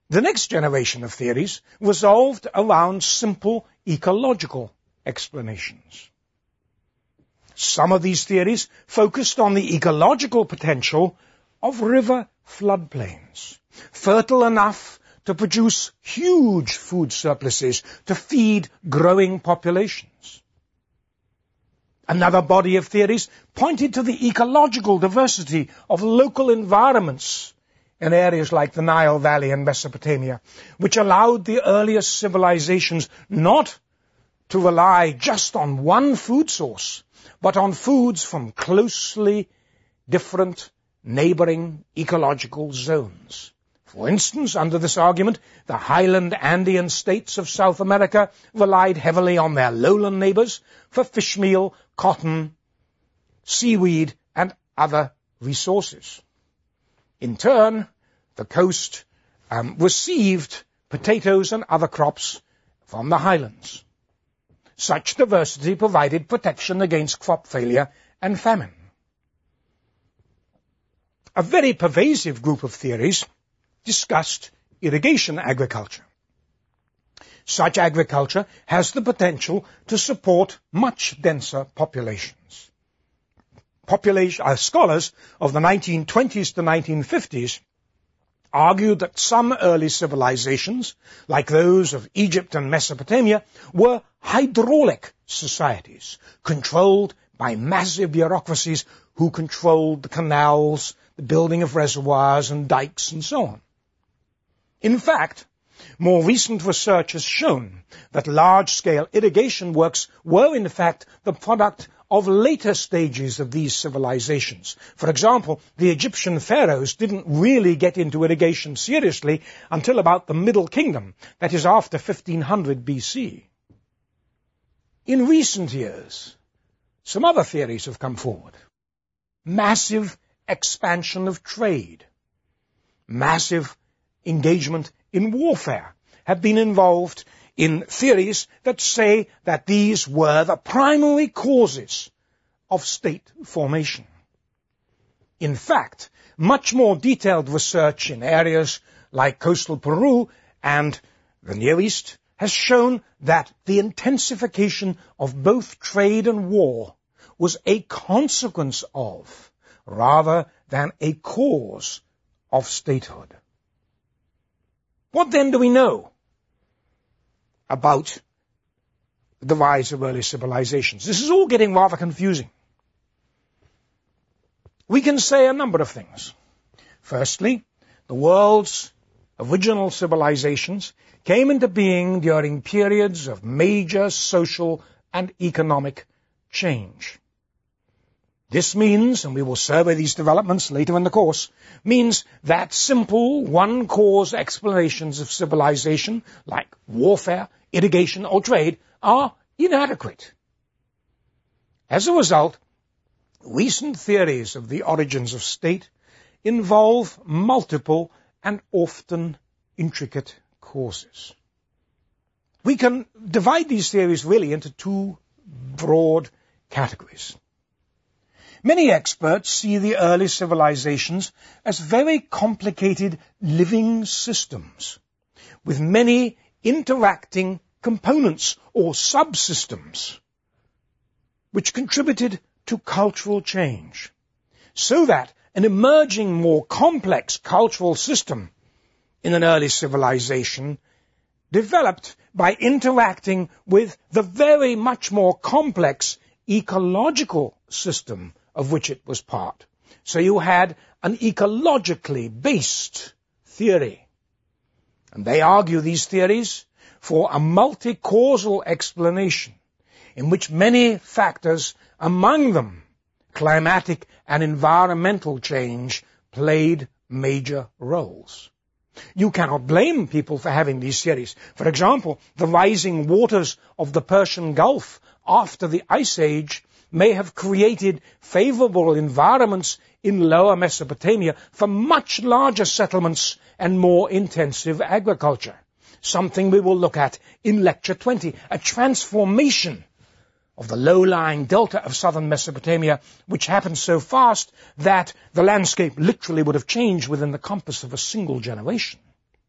The next generation of theories revolved around simple ecological explanations. Some of these theories focused on the ecological potential of river floodplains, fertile enough to produce huge food surpluses to feed growing populations. Another body of theories pointed to the ecological diversity of local environments in areas like the Nile Valley in Mesopotamia, which allowed the earliest civilizations not to rely just on one food source, but on foods from closely different neighboring ecological zones. For instance, under this argument, the highland Andean states of South America relied heavily on their lowland neighbors for fish meal, cotton, seaweed, and other resources. In turn, the coast received potatoes and other crops from the highlands. Such diversity provided protection against crop failure and famine. A very pervasive group of theories discussed irrigation agriculture. Such agriculture has the potential to support much denser populations. Scholars of the 1920s to 1950s argued that some early civilizations, like those of Egypt and Mesopotamia, were hydraulic societies, controlled by massive bureaucracies who controlled the canals, the building of reservoirs and dikes, and so on. In fact, more recent research has shown that large-scale irrigation works were in fact the product of later stages of these civilizations. For example, the Egyptian pharaohs didn't really get into irrigation seriously until about the Middle Kingdom, that is after 1500 BC. In recent years, some other theories have come forward. Massive expansion of trade, massive engagement in warfare have been involved in theories that say that these were the primary causes of state formation. In fact, much more detailed research in areas like coastal Peru and the Near East has shown that the intensification of both trade and war was a consequence of, rather than a cause of statehood. What then do we know about the rise of early civilizations? This is all getting rather confusing. We can say a number of things. Firstly, the world's original civilizations came into being during periods of major social and economic change. This means, and we will survey these developments later in the course, means that simple one-cause explanations of civilization, like warfare, irrigation, or trade, are inadequate. As a result, recent theories of the origins of state involve multiple and often intricate causes. We can divide these theories really into two broad categories. Many experts see the early civilizations as very complicated living systems, with many interacting components or subsystems, which contributed to cultural change, so that an emerging more complex cultural system in an early civilization developed by interacting with the very much more complex ecological system of which it was part. So you had an ecologically based theory. And they argue these theories for a multi-causal explanation in which many factors, among them climatic and environmental change, played major roles. You cannot blame people for having these theories. For example, the rising waters of the Persian Gulf after the Ice Age may have created favorable environments in lower Mesopotamia for much larger settlements and more intensive agriculture, something we will look at in Lecture 20, a transformation of the low-lying delta of southern Mesopotamia, which happened so fast that the landscape literally would have changed within the compass of a single generation.